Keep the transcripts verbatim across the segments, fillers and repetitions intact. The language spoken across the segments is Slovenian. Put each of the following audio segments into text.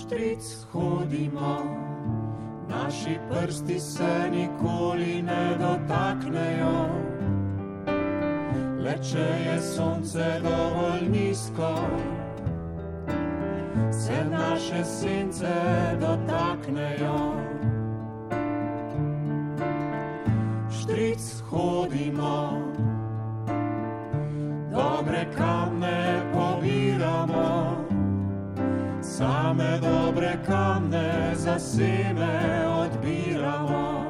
Štric hodimo, naši prsti se nikoli ne dotaknejo. Le če je sonce dovolj nizko, se naše sence dotaknejo. Štric hodimo, dobre kamne pobiramo, same dobre kamne za seme odbiramo.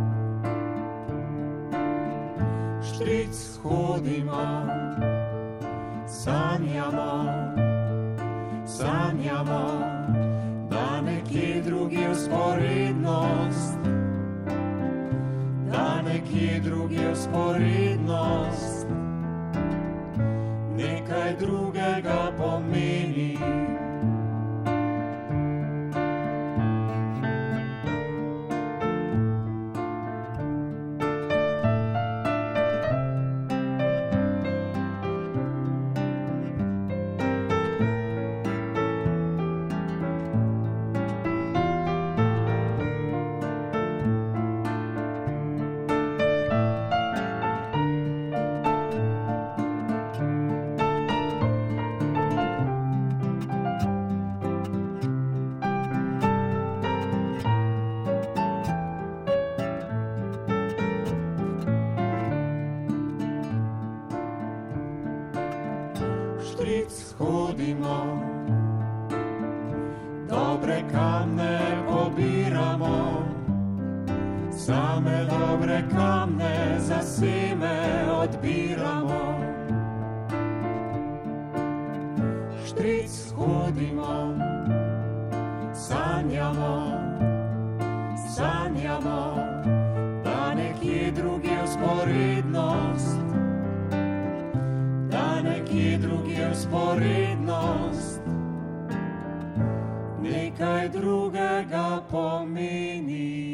Štric hodimo, sanjamo, sanjamo, da nekje drugi vzporednost, da nekje drugi vzporednost nekaj drugega pomeni. Štric hodimo, dobre kamne pobiramo, same dobre kamne za seme odbiramo. Štric hodimo, sanjamo, sanjamo, da nekje drugi vzporednost, nekje drugi vzporednost nekaj drugega pomeni.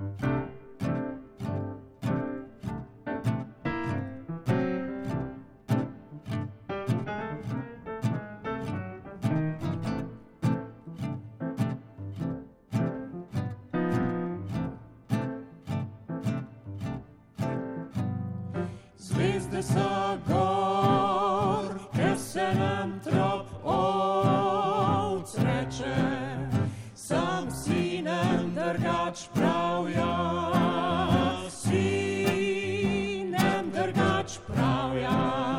Zvezde so gor, ker se nam trop ovc reče, sam sinem drgač pravja, sinem drgač pravja.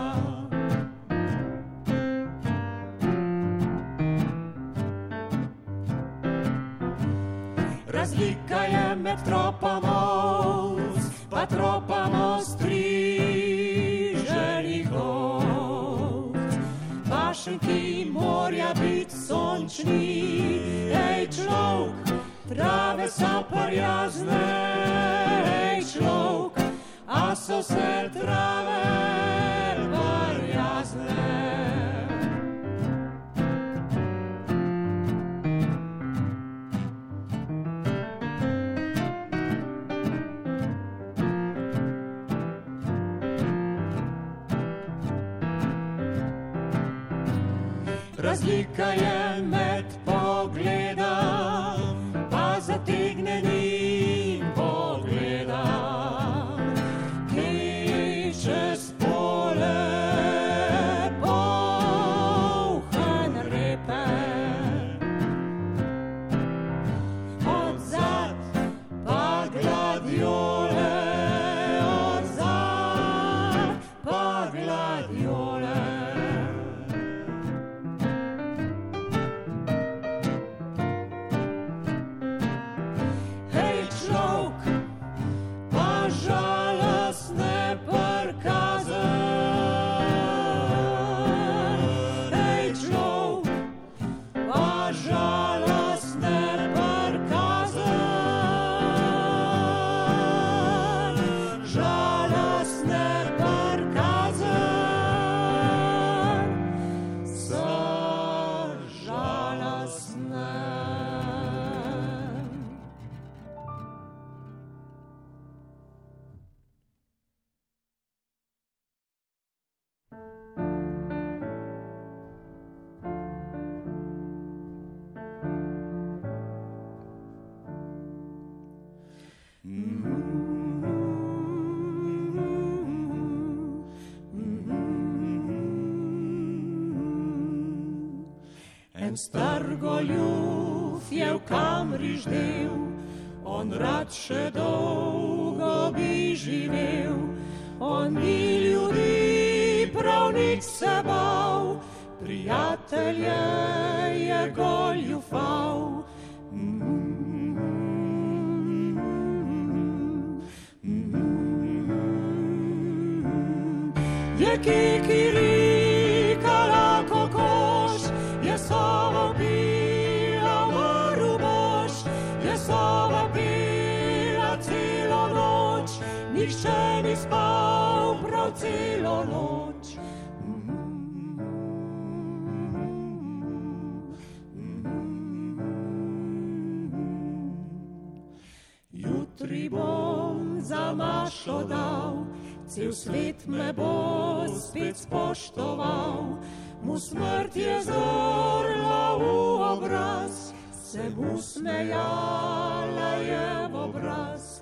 Razlika je med tropom ovc, pa tropom ostriženih ovc. Pašenki morja bit sončni, ej človek, trave so prijazne, ej človek, a so se trave prijazne. Razlika je med pogledom, pa zategnenim pogledom, ki čez pole polhan repe. Odzad pa gladjole, odzad pa gladjole. En star goljuf je v kamri ždel, on rad še dolgo bi živel. On ni ljudi prav nič se bal, prijatelje je goljufal. Je kikirikala kokoš, je sova pila umrl boš, je sova pila celo noč, nihče ni spal prav celo noč. Jutri bom za mašo dal, cel svet me bo spet spoštoval, mu smrt je zorla v obraz, se mu smejala je v obraz.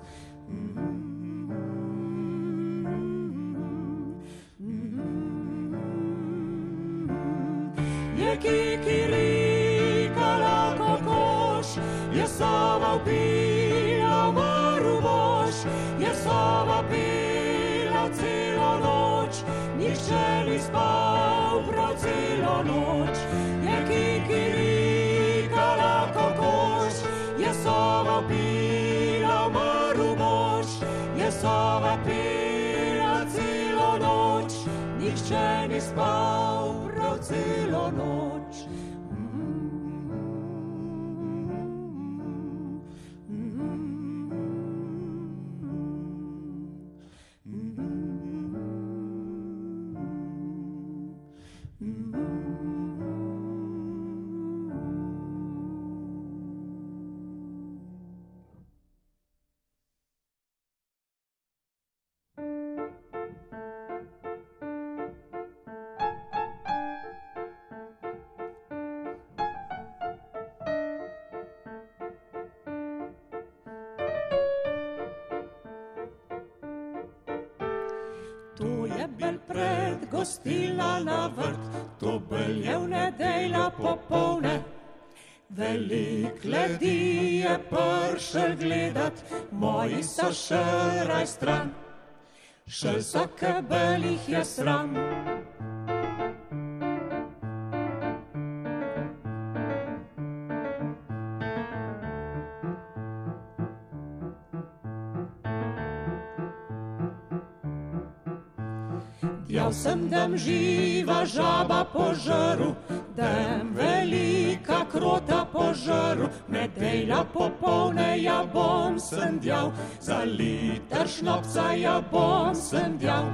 Je kikirikala kokoš, je sova vpila umrl boš, je sova pila celo noč, nihče ni spal prav celo noč. Je kikirikala kokoš, je sova pila umrl boš, je sova pila celo noč, nihče ni spal prav celo noč. tabel pred gostila na vrt, to bel je v nedelja popolne. Velik ljudi je prišel gledat, moji so šel raj stran, šel so, ke belih je sram. Djal sem, dem živa žaba požaru, dem velika krota požaru, nedelja popolne ja bom sem djal, za liter šnopca ja bom sem djal.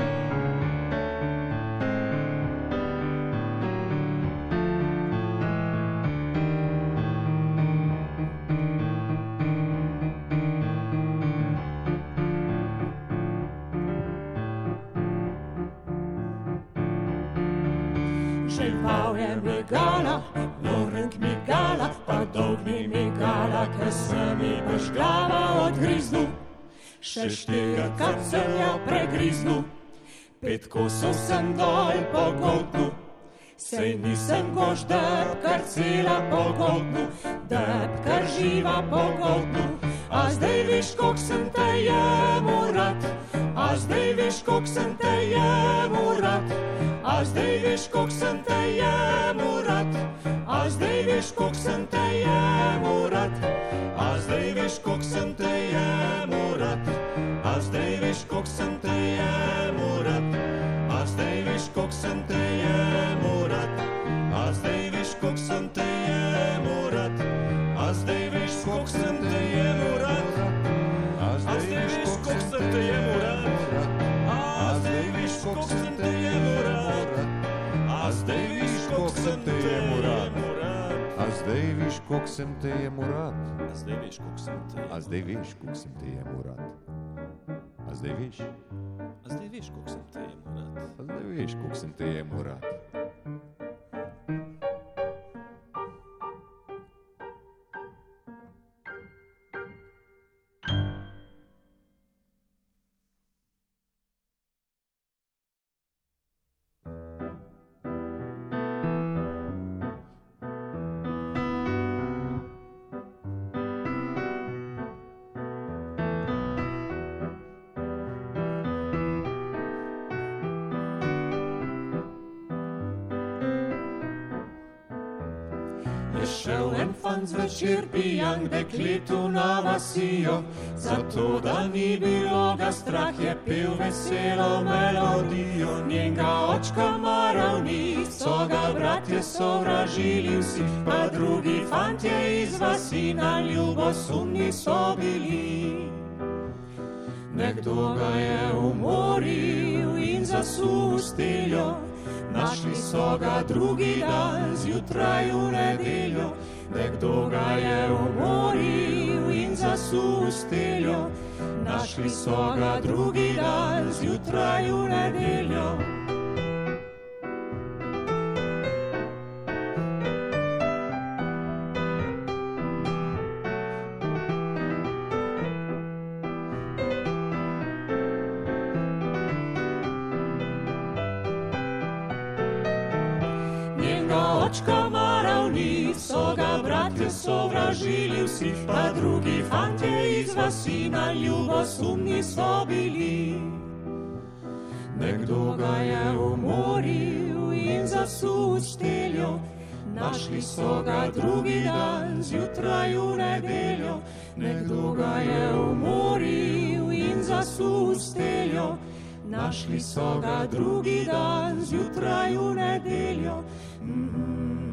Žival je migala, norenk migala, pa dolg mi migala, ker se mi boš glava odgriznul. Še štirikrat sem ja pregriznul, pet kosov sem dol pogoltnul. Sej nisem gož debkar cela pogoltnul, debkar živa pogoltnul. A zdaj viš, kok sem te jemu rad, a zdaj viš, kok sem te jemu rad. A zdaj veš, kok sem te jemu rad, a zdaj veš, kok sem te jemu rad, a zdaj veš, kok sem te jemu rad, a zdaj veš, kok sem te jemu rad, a zdaj veš, kok sem te jemu rad, a zdaj veš, kok sem te jemu rad, a zdaj veš, kok sem te jemu rad, a zdaj veš, kok sem te jemu rad, a zdaj veš, kok sem te jemu rad. A zdaj viš, kok sem te jemu rad. A zdaj viš, kok sem te jemu rad. A zdaj viš, kok sem te jemu rad. A zdaj viš, kok sem te jemu rad. A zdaj viš. A zdaj viš, kok sem te jemu rad. A zdaj viš, kok sem te jemu rad. Je šel en fant zvečer pijan k dekletu na vasijo, zato da ni bilo ga strah, je pel veselo melodijo. Njenega očka maral ni, so ga bratje sovražili vsi, pa drugi fantje iz vasi na ljubosumni so bili. Nekdo ga je umoril in zasul v steljo, našli so ga drugi dan, zjutraj v nedeljo. Nekdo ga je umoril in zasul v steljo, našli so ga drugi dan, zjutraj v nedeljo. Očka maral ni, so ga bratje sovražili vsi, pa drugi fantje iz vasi na ljubosumni so bili. Nekdo ga je umoril in zasul v steljo, našli so ga drugi dan, zjutraj v nedeljo. Nekdo ga je umoril in zasul v steljo, našli so ga drugi dan, zjutraj v nedeljo. Mm-hmm.